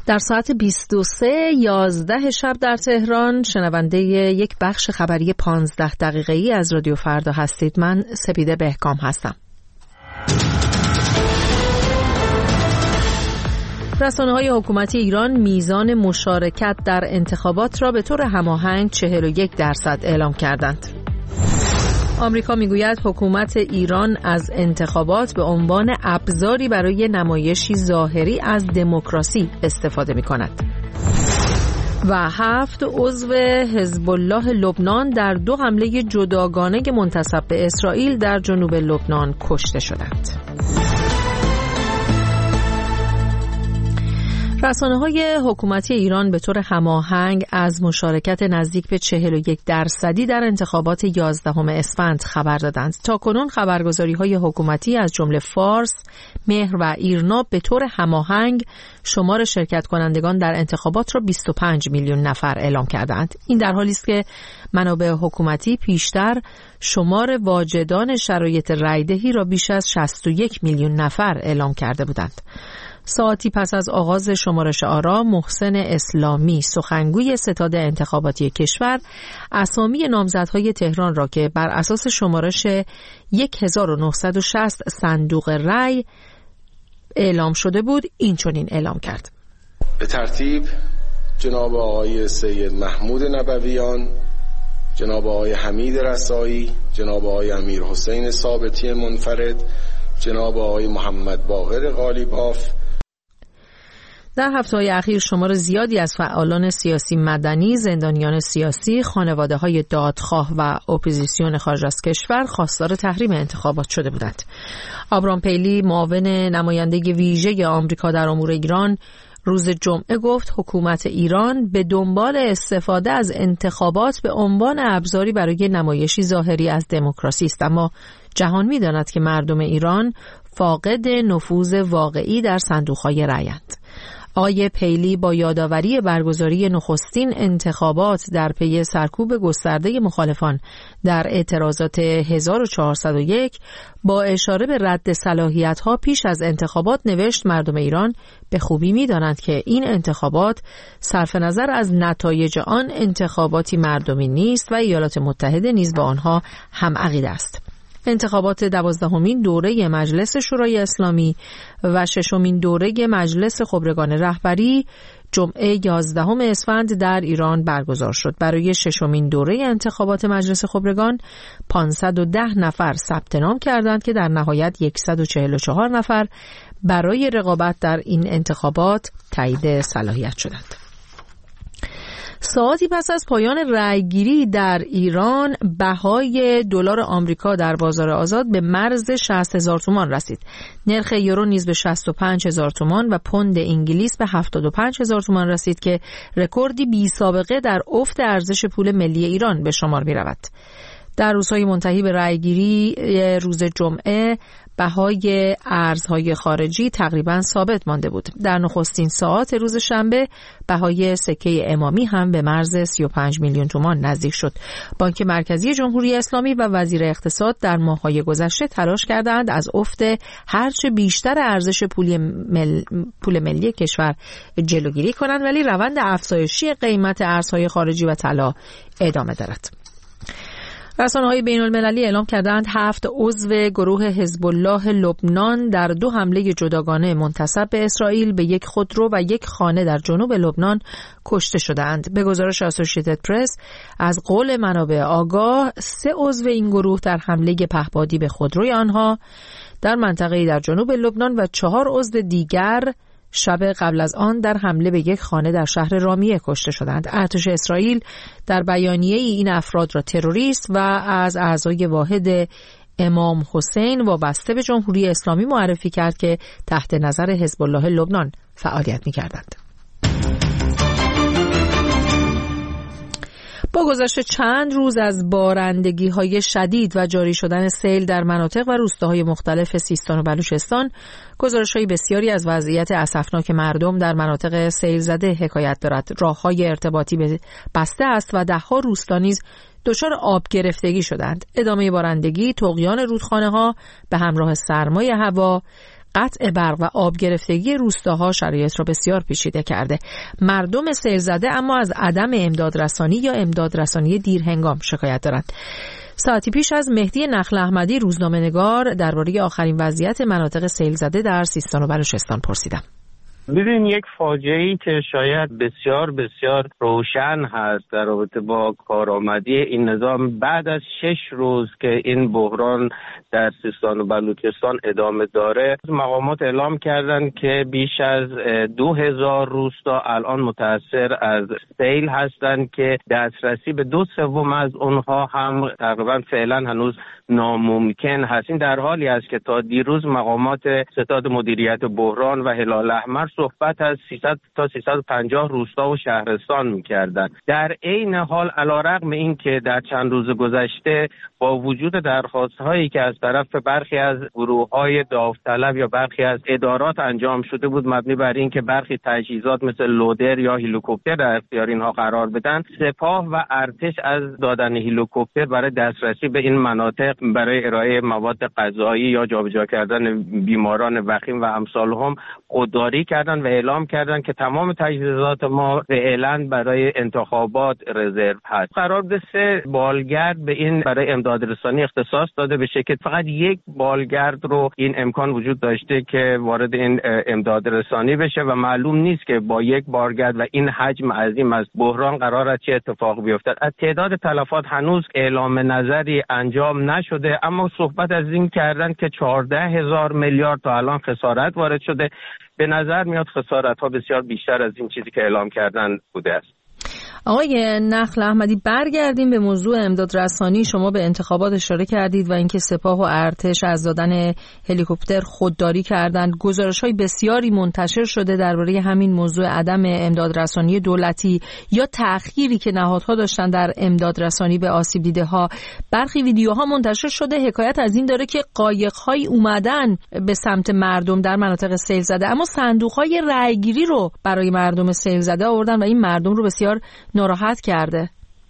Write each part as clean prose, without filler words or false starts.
در ساعت 23:11 شب در تهران شنونده یک بخش خبری 15 دقیقه‌ای از رادیو فردا هستید. من سپیده بهکام هستم. رسانه‌های حکومتی ایران میزان مشارکت در انتخابات را به طور هماهنگ 41% اعلام کردند. آمریکا میگوید حکومت ایران از انتخابات به عنوان ابزاری برای نمایشی ظاهری از دموکراسی استفاده می‌کند. و 7 عضو حزب الله لبنان در 2 حمله جداگانه منتسب به اسرائیل در جنوب لبنان کشته شدند. رسانه‌های حکومتی ایران به طور هماهنگ از مشارکت نزدیک به 41% در انتخابات 11 اسفند خبر دادند. تاکنون خبرگزاری‌های حکومتی از جمله فارس، مهر و ایرنا به طور هماهنگ شمار شرکت کنندگان در انتخابات را 25 میلیون نفر اعلام کردند. این در حالی است که منابع حکومتی پیشتر شمار واجدان شرایط رایدهی را بیش از 61 میلیون نفر اعلام کرده بودند. ساعتی پس از آغاز شمارش آرا، محسن اسلامی سخنگوی ستاد انتخاباتی کشور اسامی نامزدهای تهران را که بر اساس شمارش 1960 صندوق رای اعلام شده بود این چنین اعلام کرد: به ترتیب جناب آقای سید محمود نبویان، جناب آقای حمید رسایی، جناب آقای امیر حسین ثابتی منفرد، جناب آقای محمد باقر قالیباف. در هفته‌های اخیر شمار زیادی از فعالان سیاسی مدنی، زندانیان سیاسی، خانواده‌های دادخواه و اپوزیسیون خارج از کشور خواستار تحریم انتخابات شده بودند. آبرام پیلی، معاون نماینده ویژه آمریکا در امور ایران، روز جمعه گفت حکومت ایران به دنبال استفاده از انتخابات به عنوان ابزاری برای نمایشی ظاهری از دموکراسی است، اما جهان می‌داند که مردم ایران فاقد نفوذ واقعی در صندوق‌های رأی‌اند. آقای پیلی با یادآوری برگزاری نخستین انتخابات در پی سرکوب گسترده مخالفان در اعتراضات 1401 با اشاره به رد صلاحیت‌ها پیش از انتخابات نوشت مردم ایران به خوبی می‌دانند که این انتخابات صرف نظر از نتایج آن انتخاباتی مردمی نیست و ایالات متحده نیز با آنها هم عقیده است. انتخابات 12مین دوره مجلس شورای اسلامی و 6مین دوره مجلس خبرگان رهبری جمعه 11 اسفند در ایران برگزار شد. برای 6مین دوره انتخابات مجلس خبرگان 510 نفر ثبت نام کردند که در نهایت 144 نفر برای رقابت در این انتخابات تایید صلاحیت شدند. ساعتی پس از پایان رأیگیری در ایران بهای دلار آمریکا در بازار آزاد به مرز 60,000 تومان رسید. نرخ یورو نیز به 65,000 تومان و پوند انگلیس به 75,000 تومان رسید که رکوردی بی سابقه در افت ارزش پول ملی ایران به شمار می رود. در روزهای منتهی به رأیگیری روز جمعه بهای ارزهای خارجی تقریباً ثابت مانده بود. در نخستین ساعات روز شنبه بهای سکه امامی هم به مرز 35 میلیون تومان نزدیک شد. بانک مرکزی جمهوری اسلامی و وزیر اقتصاد در ماه‌های گذشته تلاش کردند از افت هرچه بیشتر ارزش پول ملی کشور جلوگیری کنند، ولی روند افزایشی قیمت ارزهای خارجی و طلا ادامه دارد. رسانه‌های بین‌المللی اعلام کردند 7 عضو گروه حزب الله لبنان در 2 حمله جداگانه منتسب به اسرائیل به یک خودرو و یک خانه در جنوب لبنان کشته شدند. به گزارش اسوسییتد پرس از قول منابع آگاه 3 عضو این گروه در حمله پهپادی به خودروی آنها در منطقه‌ای در جنوب لبنان و 4 عضو دیگر شب قبل از آن در حمله به یک خانه در شهر رامیه کشته شدند. ارتش اسرائیل در بیانیه این افراد را تروریست و از اعضای واحد امام حسین وابسته به جمهوری اسلامی معرفی کرد که تحت نظر حزب الله لبنان فعالیت می‌کردند. با گذشت چند روز از بارندگی‌های شدید و جاری شدن سیل در مناطق و روستاهای مختلف سیستان و بلوچستان، گزارش‌های بسیاری از وضعیت اسفناک مردم در مناطق سیل زده حکایت دارد. راه‌های ارتباطی بسته است و ده‌ها روستا نیز دچار آب گرفتگی شدند. ادامه بارندگی، طغیان رودخانه‌ها به همراه سرمای هوا، قطع برق و آب گرفتگی روستاها شرایط را بسیار پیچیده کرده. مردم سیل زده اما از عدم امدادرسانی یا امدادرسانی دیرهنگام شکایت دارند. ساعتی پیش از مهدی نخل احمدی روزنامه‌نگار درباره آخرین وضعیت مناطق سیل زده در سیستان و بلوچستان پرسیدم. ببین، یک فاجعه‌ای که شاید بسیار بسیار روشن هست در رابطه با کارآمدی این نظام بعد از 6 روز که این بحران در سیستان و بلوچستان ادامه داره. مقامات اعلام کردن که بیش از 2000 روستا الان متاثر از سیل هستند که دسترسی به 2/3 از اونها هم تقریبا فعلا هنوز ناممکن هست. این در حالی است که تا دیروز مقامات ستاد مدیریت بحران و هلال احمر صحبت از 300 تا 350 روستا و شهرستان می‌کردند. در عین حال علیرغم این که در چند روز گذشته با وجود درخواست‌هایی که از طرف برخی از گروه‌های داوطلب یا برخی از ادارات انجام شده بود مبنی بر این که برخی تجهیزات مثل لودر یا هلیکوپتر در اختیار اینها قرار بدن، سپاه و ارتش از دادن هلیکوپتر برای دسترسی به این مناطق برای ارائه مواد غذایی یا جابجا کردن بیماران وخیم و امثالهم خودداری کردن و اعلام کردن که تمام تجهیزات ما فعلا برای انتخابات رزرو هست. قرار بود 3 بالگرد به این برای امدادرسانی اختصاص داده بشه که فقط 1 بالگرد رو این امکان وجود داشته که وارد این امدادرسانی بشه و معلوم نیست که با 1 بالگرد و این حجم عظیم از بحران قرار است چه اتفاق بیفتد. از تعداد تلفات هنوز اعلام نظری انجام نشده، اما صحبت از این کردن که 14,000 میلیارد تا الان خسارت وارد شده. به نظر میاد خسارت‌ها بسیار بیشتر از این چیزی که اعلام کردن بوده است. آقای نخل احمدی، برگردیم به موضوع امدادرسانی. شما به انتخابات اشاره کردید و اینکه سپاه و ارتش از دادن هلیکوپتر خودداری کردند. گزارش‌های بسیاری منتشر شده درباره همین موضوع عدم امدادرسانی دولتی یا تأخیری که نهادها داشتن در امدادرسانی به آسیب دیده‌ها. برخی ویدیوها منتشر شده حکایت از این داره که قایق‌هایی اومدن به سمت مردم در مناطق سیل زده، اما صندوق‌های رأی‌گیری رو برای مردم سیل زده آوردن و این مردم رو بسیار ناراحت کرده.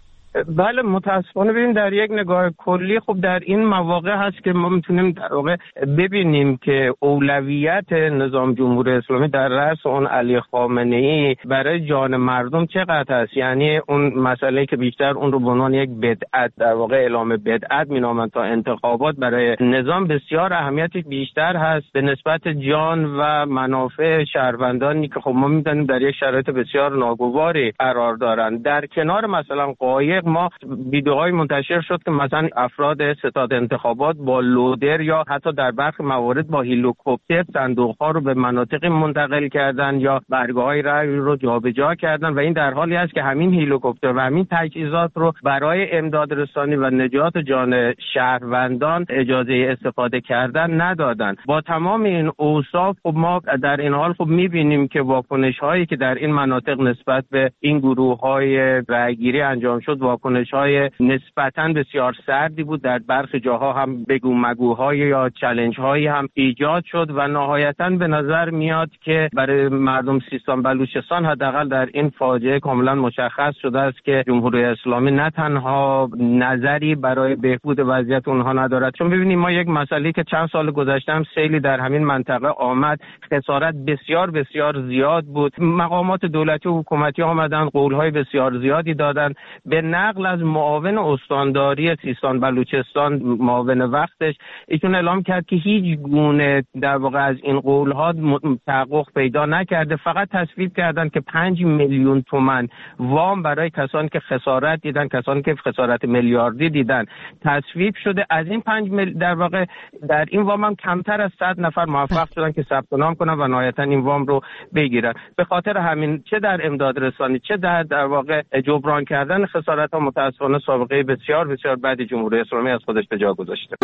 بله، متاسفانه ببین در یک نگاه کلی خب در این مواقع هست که ما میتونیم در واقع ببینیم که اولویت نظام جمهوری اسلامی در رأس اون علی خامنه‌ای برای جان مردم چقدر است. یعنی اون مسئله که بیشتر اون رو به عنوان یک بدعت در واقع اعلام بدعت مینامند تا انتخابات برای نظام بسیار اهمیتش بیشتر هست به نسبت جان و منافع شهروندانی که خب ما میدونیم در یک شرایط بسیار ناگواری قرار دارند. در کنار مثلا قایق ما ویدیوهای منتشر شد که مثلا افراد ستاد انتخابات با لودر یا حتی در برخی موارد با هلیکوپتر صندوق‌ها رو به مناطق منتقل کردن یا برگه‌های رأی رو جابجا کردن و این در حالی است که همین هلیکوپتر و همین تجهیزات رو برای امدادرسانی و نجات جان شهروندان اجازه استفاده کردن ندادن. با تمام این اوصاف خب ما در این حال خب می‌بینیم که واکنش‌هایی که در این مناطق نسبت به این گروه‌های رأی‌گیری انجام شد واکنش‌های نسبتاً بسیار سردی بود. در برخی جاها هم بگو مگوهای یا چالنج‌هایی هم ایجاد شد و نهایتاً به نظر میاد که برای مردم سیستان بلوچستان حداقل در این فاجعه کاملاً مشخص شده است که جمهوری اسلامی نه تنها نظری برای بهبود وضعیت اونها ندارد. چون ببینید ما یک مسئله که چند سال گذشته هم سیلی در همین منطقه آمد، خسارت بسیار بسیار زیاد بود. مقامات دولتی و حکومتی آمدن قول‌های بسیار زیادی دادن. به نقل از معاون استانداری سیستان بلوچستان، معاون وقتش، ایشون اعلام کرد که هیچ گونه در واقع از این قول‌ها تحقق پیدا نکرده. فقط تصویب کردن که 5 میلیون تومان وام برای کسانی که خسارت دیدن، کسانی که خسارت میلیاردی دیدن تصویب شده. از این 5 در واقع در این وام هم کمتر از 100 نفر موفق شدن که ثبت نام کنن و نهایتا این وام رو بگیرن. به خاطر همین چه در امدادرسانی چه در واقع جبران کردن خسارت‌ها متأسفانه سابقه بسیار بسیار بعد جمهوری اسلامی از خودش به جا گذاشته.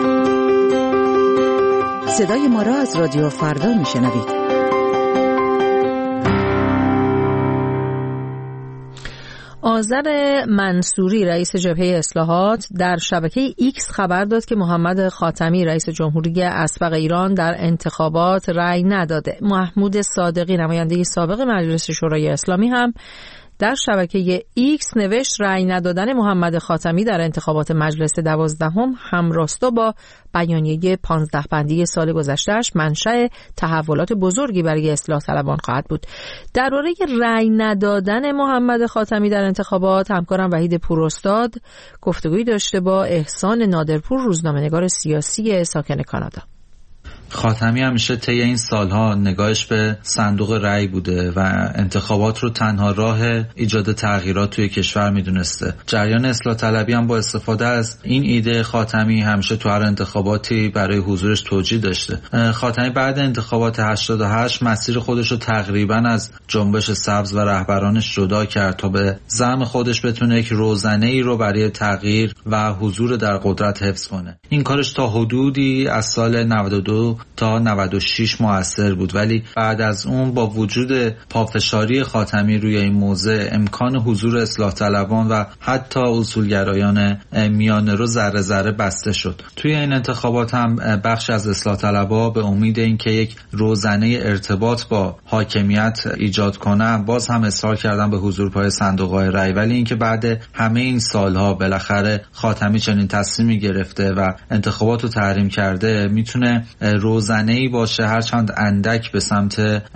صدای ما را از رادیو فردا میشنوید. آذر منصوری رئیس جبهه اصلاحات در شبکه ایکس خبر داد که محمد خاتمی رئیس جمهوری اسبق ایران در انتخابات رأی نداده. محمود صادقی نماینده سابق مجلس شورای اسلامی هم در شبکه ایکس نوشت رأی ندادن محمد خاتمی در انتخابات مجلس 12 همراستا با بیانیه 15 بندی سال گذشته‌اش منشأ تحولات بزرگی برای اصلاح طلبان خواهد بود. درباره رأی ندادن محمد خاتمی در انتخابات همکارم وحید پوراستاد گفتگویی داشته با احسان نادرپور، روزنامه‌نگار سیاسی ساکن کانادا. خاتمی همیشه طی این سالها نگاهش به صندوق رأی بوده و انتخابات رو تنها راه ایجاد تغییرات توی کشور میدونسته. جریان اصلاح طلبی هم با استفاده از این ایده خاتمی همیشه تو هر انتخاباتی برای حضورش توجیه داشته. خاتمی بعد انتخابات 88 مسیر خودش رو تقریبا از جنبش سبز و رهبرانش جدا کرد تا به زعم خودش بتونه یک روزنه‌ای رو برای تغییر و حضور در قدرت حفظ کنه. این کارش تا حدودی از سال 92 تا 96 موثر بود، ولی بعد از اون با وجود پافشاری خاتمی روی این موضع امکان حضور اصلاح طلبان و حتی اصولگرایان میانه رو ذره ذره بسته شد. توی این انتخابات هم بخش از اصلاح طلبا به امید اینکه یک روزنه ارتباط با حاکمیت ایجاد کنن باز هم اصرار کردن به حضور پای صندوق‌های رأی، ولی اینکه بعد همه این سالها بالاخره خاتمی چنین تصمیمی گرفته و انتخابات رو تحریم کرده میتونه روزنه‌ای باشه هرچند اندک به سمت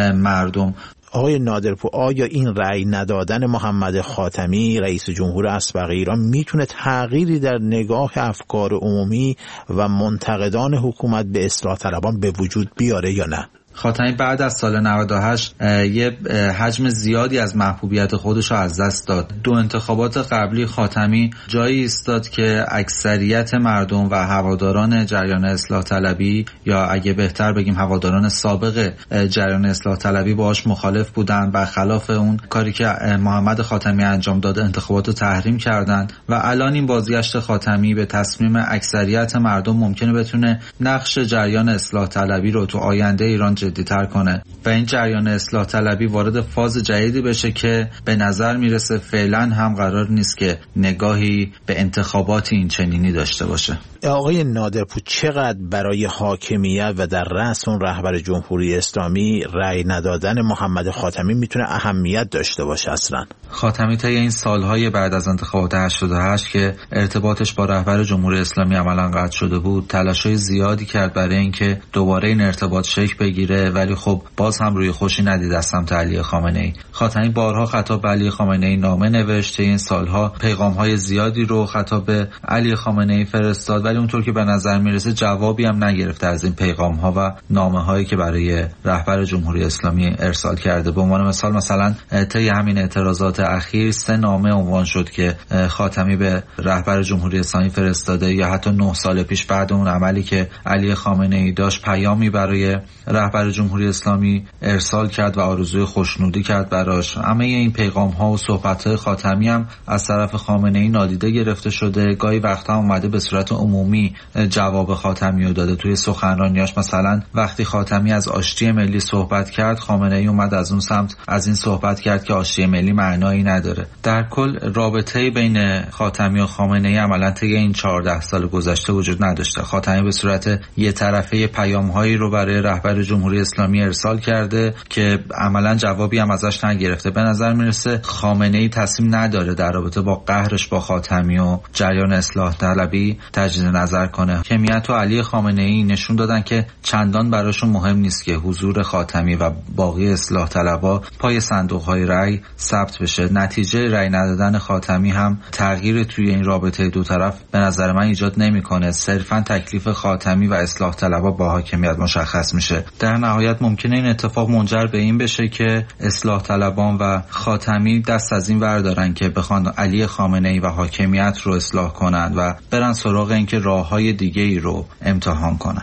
مردم. آقای نادرپور، آیا این رأی ندادن محمد خاتمی رئیس جمهور اسبق ایران میتونه تغییری در نگاه افکار عمومی و منتقدان حکومت به اصلاح طلبان به وجود بیاره یا نه؟ خاتمی بعد از سال 98 یه حجم زیادی از محبوبیت خودش رو از دست داد. دو انتخابات قبلی خاتمی جایی ایستاد که اکثریت مردم و هواداران جریان اصلاح طلبی یا اگه بهتر بگیم هواداران سابق جریان اصلاح طلبی باهاش مخالف بودن، برخلاف اون کاری که محمد خاتمی انجام داده انتخابات رو تحریم کردن و الان این بازگشت خاتمی به تصمیم اکثریت مردم ممکنه بتونه نقش جریان اصلاح طلبی رو تو آینده ایران جدی‌تر کنه و این جریان اصلاح طلبی وارد فاز جدیدی بشه که به نظر میرسه فعلا هم قرار نیست که نگاهی به انتخابات این چنینی داشته باشه. آقای نادرپور، چقدر برای حاکمیت و در رأس اون رهبر جمهوری اسلامی رأی ندادن محمد خاتمی میتونه اهمیت داشته باشه؟ اصلا خاتمی طی این سالهای بعد از انتخابات 88 که ارتباطش با رهبر جمهوری اسلامی عملاً قطع شده بود تلاش‌های زیادی کرد برای اینکه دوباره این ارتباط شکل بگیره، ولی خب باز هم روی خوشی ندید از سمت علی خامنه‌ای. خاتمی بارها خطاب به علی خامنه‌ای نامه نوشت، این سالها پیغام‌های زیادی رو خطاب به علی خامنه‌ای فرستاد، ولی اونطور که به نظر میرسه جوابی هم نگرفته از این پیغام‌ها و نامه‌هایی که برای رهبر جمهوری اسلامی ارسال کرده. به عنوان مثلا طی همین اعتراضات اخیر 3 نامه عنوان شد که خاتمی به رهبر جمهوری اسلامی فرستاده، یا حتی 9 سال پیش بعد اون عملی که علی خامنه‌ای داشت پیامی برای رهبر جمهوری اسلامی ارسال کرد و آرزوی خوشنودی کرد براش. همه این پیغام‌ها و صحبت‌های خاتمی هم از طرف خامنه‌ای نادیده گرفته شده. گاهی وقتا اومده به صورت عمومی جواب خاتمی رو داده. توی سخنرانیاش مثلا وقتی خاتمی از آشتی ملی صحبت کرد، خامنه‌ای اومد از اون سمت از این صحبت کرد که آشتی ملی معنایی نداره. در کل رابطه بین خاتمی و خامنه‌ای عملاً طی این 14 سال گذشته وجود نداشته. خاتمی به صورت یه طرفه پیام‌هایی رو برای رهبر جمهوری اسلامی ارسال کرده که عملاً جوابی هم ازش نگرفته. به نظر میرسه خامنه‌ای تصمیم نداره در رابطه با قهرش با خاتمی و جریان اصلاح طلبی تجدید نظر کنه. حاکمیت و علی خامنه‌ای نشون دادن که چندان براشون مهم نیست که حضور خاتمی و باقی اصلاح طلبا پای صندوق‌های رأی ثبت بشه. نتیجه رأی ندادن خاتمی هم تغییر توی این رابطه دو طرف به نظر من ایجاد نمی‌کنه. صرفاً تکلیف خاتمی و اصلاح طلبا با حاکمیت مشخص میشه. در نهایت ممکنه این اتفاق منجر به این بشه که اصلاح طلبان و خاتمی دست از این بردارن که بخوان علی خامنه‌ای و حاکمیت رو اصلاح کنن و برن سراغ اینکه راه‌های دیگه‌ای رو امتحان کنن.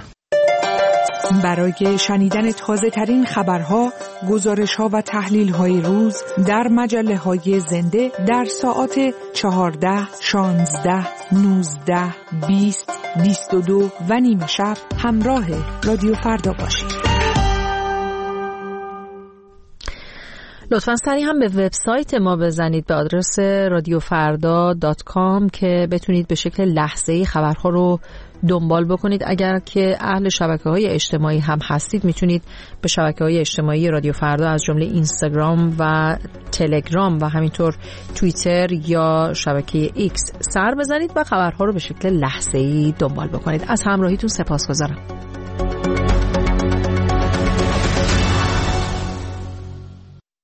برای شنیدن تازه ترین خبرها، گزارش‌ها و تحلیل‌های روز در مجله‌های زنده در ساعات 14, 16, 19, 20, 22 و نیم شب همراه رادیو فردا باشید. لطفاً سریع هم به وبسایت ما بزنید به آدرس radiofrda.com که بتونید به شکل لحظه‌ای خبرها رو دنبال بکنید. اگر که اهل شبکه‌های اجتماعی هم هستید میتونید به شبکه‌های اجتماعی رادیو فردا از جمله اینستاگرام و تلگرام و همینطور توییتر یا شبکه ایکس سر بزنید و خبرها رو به شکل لحظه‌ای دنبال بکنید. از همراهیتون سپاسگزارم.